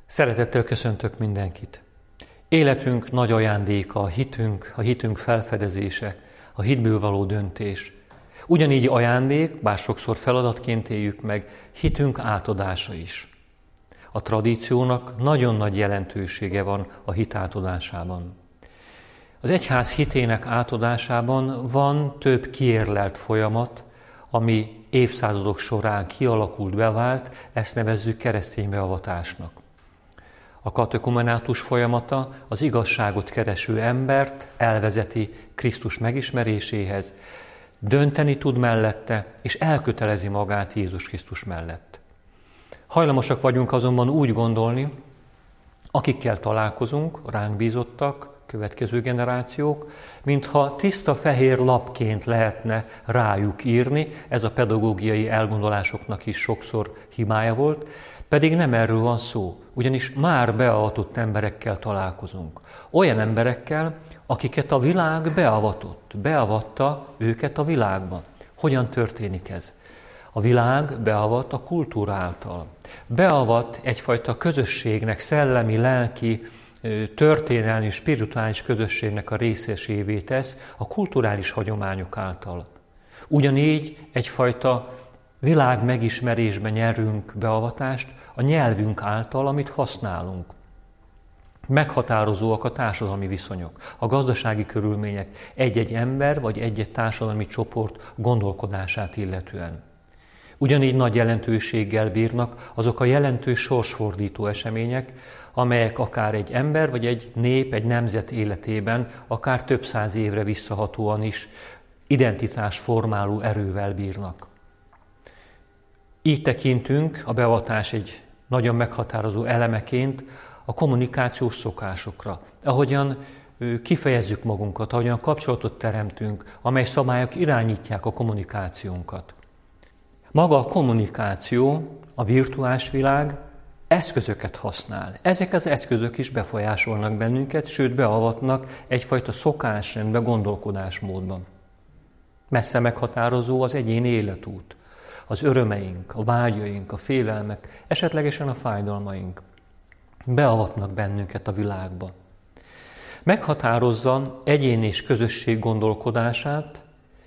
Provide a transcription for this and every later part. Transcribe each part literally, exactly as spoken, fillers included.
Szeretettel köszöntök mindenkit. Életünk nagy ajándéka a hitünk, a hitünk felfedezése, a hitből való döntés. Ugyanígy ajándék, bár sokszor feladatként éljük meg, hitünk átadása is. A tradíciónak nagyon nagy jelentősége van a hit átadásában. Az egyház hitének átadásában van több kiérlelt folyamat, ami évszázadok során kialakult, bevált, ezt nevezzük keresztény beavatásnak. A katekumenátus folyamata az igazságot kereső embert elvezeti Krisztus megismeréséhez, dönteni tud mellette, és elkötelezi magát Jézus Krisztus mellett. Hajlamosak vagyunk azonban úgy gondolni, akikkel találkozunk, ránk bízottak, következő generációk, mintha tiszta fehér lapként lehetne rájuk írni, ez a pedagógiai elgondolásoknak is sokszor hibája volt, pedig nem erről van szó, ugyanis már beavatott emberekkel találkozunk. Olyan emberekkel, akiket a világ beavatott, beavatta őket a világba. Hogyan történik ez? A világ beavat a kultúra által. Beavat egyfajta közösségnek, szellemi, lelki, történelmi, spirituális közösségnek a részesévé tesz a kulturális hagyományok által. Ugyanígy egyfajta világ megismerésben nyerünk beavatást a nyelvünk által, amit használunk. Meghatározóak a társadalmi viszonyok, a gazdasági körülmények egy-egy ember vagy egy-egy társadalmi csoport gondolkodását illetően. Ugyanígy nagy jelentőséggel bírnak azok a jelentős sorsfordító események, amelyek akár egy ember vagy egy nép, egy nemzet életében akár több száz évre visszahatóan is identitásformáló erővel bírnak. Így tekintünk a beavatás egy nagyon meghatározó elemeként a kommunikációs szokásokra. Ahogyan kifejezzük magunkat, ahogyan kapcsolatot teremtünk, amely szabályok irányítják a kommunikációnkat. Maga a kommunikáció, a virtuális világ eszközöket használ. Ezek az eszközök is befolyásolnak bennünket, sőt beavatnak egyfajta szokásrendbe, gondolkodásmódban. Messze meghatározó az egyéni életút. Az örömeink, a vágyaink, a félelmek, esetlegesen a fájdalmaink beavatnak bennünket a világba. Meghatározza egyén és közösség gondolkodását,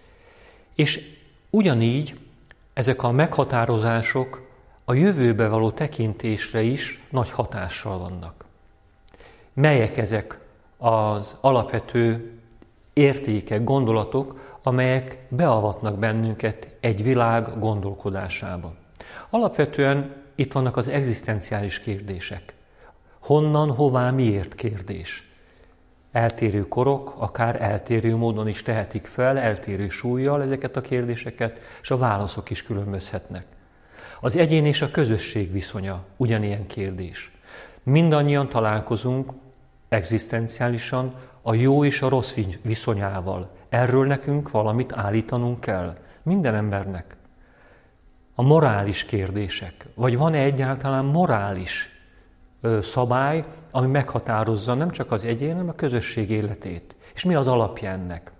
és ugyanígy ezek a meghatározások a jövőbe való tekintésre is nagy hatással vannak. Melyek ezek az alapvető értékek, gondolatok, amelyek beavatnak bennünket egy világ gondolkodásába. Alapvetően itt vannak az egzisztenciális kérdések. Honnan, hová, miért kérdés. Eltérő korok, akár eltérő módon is tehetik fel, eltérő súllyal ezeket a kérdéseket, és a válaszok is különbözhetnek. Az egyén és a közösség viszonya ugyanilyen kérdés. Mindannyian találkozunk egzisztenciálisan a jó és a rossz viszonyával. Erről nekünk valamit állítanunk kell. Minden embernek. A morális kérdések. Vagy van-e egyáltalán morális ö, szabály, ami meghatározza nem csak az egyén, hanem a közösség életét. És mi az alapja ennek?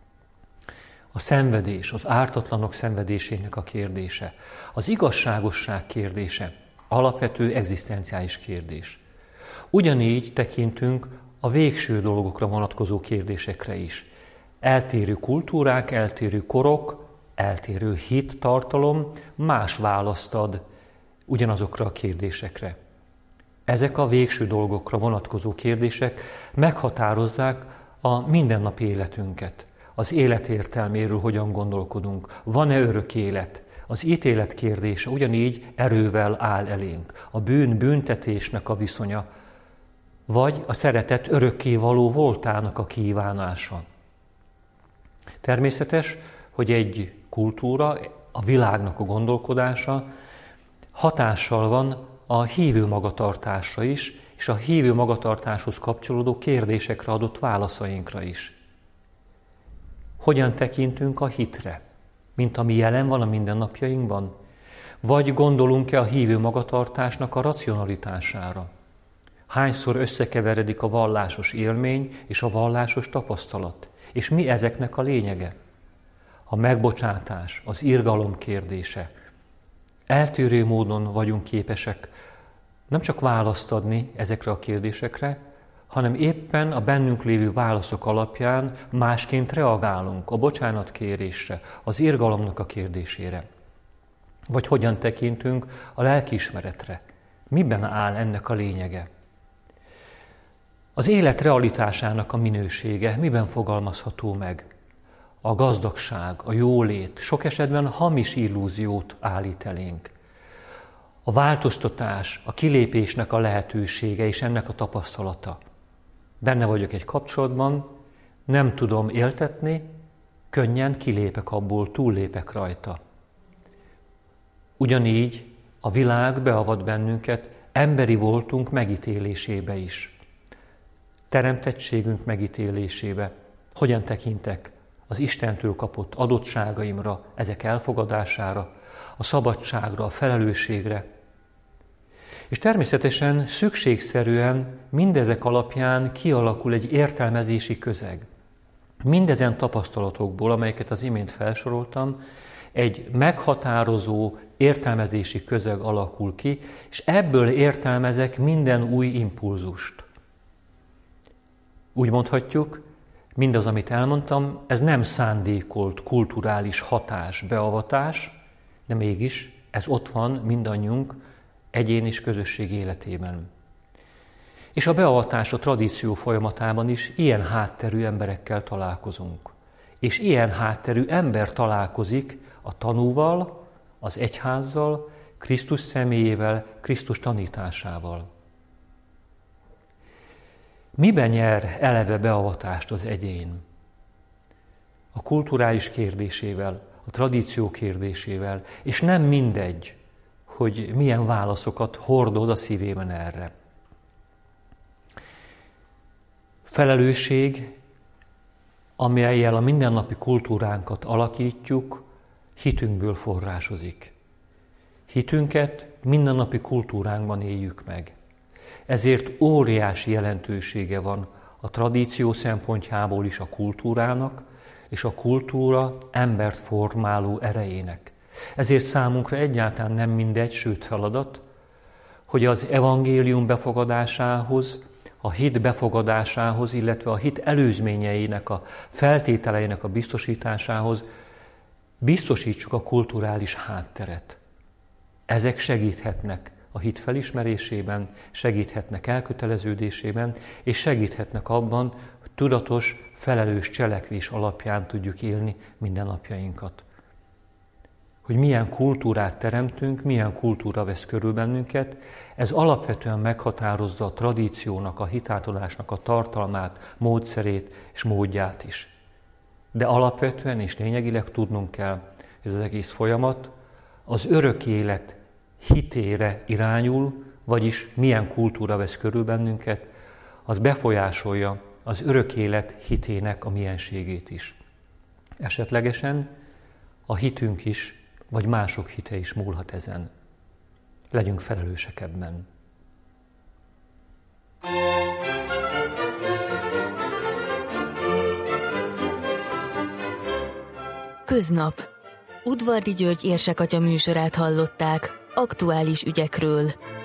A szenvedés, az ártatlanok szenvedésének a kérdése. Az igazságosság kérdése. Alapvető egzisztenciális kérdés. Ugyanígy tekintünk a végső dolgokra vonatkozó kérdésekre is. Eltérő kultúrák, eltérő korok, eltérő hittartalom más választ ad ugyanazokra a kérdésekre. Ezek a végső dolgokra vonatkozó kérdések meghatározzák a mindennapi életünket. Az élet értelméről hogyan gondolkodunk, van-e örök élet? Az ítélet kérdése ugyanígy erővel áll elénk. A bűn büntetésnek a viszonya, vagy a szeretet örökkévaló voltának a kívánása. Természetes, hogy egy kultúra, a világnak a gondolkodása hatással van a hívő magatartásra is, és a hívő magatartáshoz kapcsolódó kérdésekre adott válaszainkra is. Hogyan tekintünk a hitre, mint ami jelen van a mindennapjainkban? Vagy gondolunk-e a hívő magatartásnak a racionalitására? Hányszor összekeveredik a vallásos élmény és a vallásos tapasztalat? És mi ezeknek a lényege? A megbocsátás, az irgalom kérdése. Eltérő módon vagyunk képesek Nem csak választ adni ezekre a kérdésekre, hanem éppen a bennünk lévő válaszok alapján másként reagálunk a bocsánatkérésre, az irgalomnak a kérdésére. Vagy hogyan tekintünk a lelkiismeretre. Miben áll ennek a lényege? Az élet realitásának a minősége miben fogalmazható meg? A gazdagság, a jólét sok esetben hamis illúziót állít elénk. A változtatás, a kilépésnek a lehetősége és ennek a tapasztalata. Benne vagyok egy kapcsolatban, nem tudom éltetni, könnyen kilépek abból, túllépek rajta. Ugyanígy a világ beavat bennünket emberi voltunk megítélésébe is. Teremtettségünk megítélésébe. Hogyan tekintek az Istentől kapott adottságaimra, ezek elfogadására, a szabadságra, a felelősségre. És természetesen szükségszerűen mindezek alapján kialakul egy értelmezési közeg. Mindezen tapasztalatokból, amelyeket az imént felsoroltam, egy meghatározó értelmezési közeg alakul ki, és ebből értelmezek minden új impulzust. Úgy mondhatjuk, mindaz, amit elmondtam, ez nem szándékolt kulturális hatás, beavatás, de mégis ez ott van mindannyiunk egyén és közösség életében. És a beavatás a tradíció folyamatában is ilyen hátterű emberekkel találkozunk. És ilyen hátterű ember találkozik a tanúval, az egyházzal, Krisztus személyével, Krisztus tanításával. Miben nyer eleve beavatást az egyén? A kulturális kérdésével, a tradíció kérdésével, és nem mindegy, hogy milyen válaszokat hordoz a szívében erre. Felelősség, amellyel a mindennapi kultúránkat alakítjuk, hitünkből forrásozik. Hitünket mindennapi kultúránkban éljük meg. Ezért óriási jelentősége van a tradíció szempontjából is a kultúrának, és a kultúra embert formáló erejének. Ezért számunkra egyáltalán nem mindegy, sőt feladat, hogy az evangélium befogadásához, a hit befogadásához, illetve a hit előzményeinek, a feltételeinek a biztosításához biztosítsuk a kulturális hátteret. Ezek segíthetnek a hit felismerésében, segíthetnek elköteleződésében, és segíthetnek abban, hogy tudatos, felelős cselekvés alapján tudjuk élni mindennapjainkat. Hogy milyen kultúrát teremtünk, milyen kultúra vesz körül bennünket, ez alapvetően meghatározza a tradíciónak, a hitátadásnak a tartalmát, módszerét és módját is. De alapvetően és lényegileg tudnunk kell, hogy ez az egész folyamat az örök élet hitére irányul, vagyis milyen kultúra vesz körül bennünket, az befolyásolja az örök élet hitének a mienségét is. Esetlegesen a hitünk is, vagy mások hite is múlhat ezen. Legyünk felelősek ebben. Köznap. Udvardi György érsekatya műsorát hallották, aktuális ügyekről.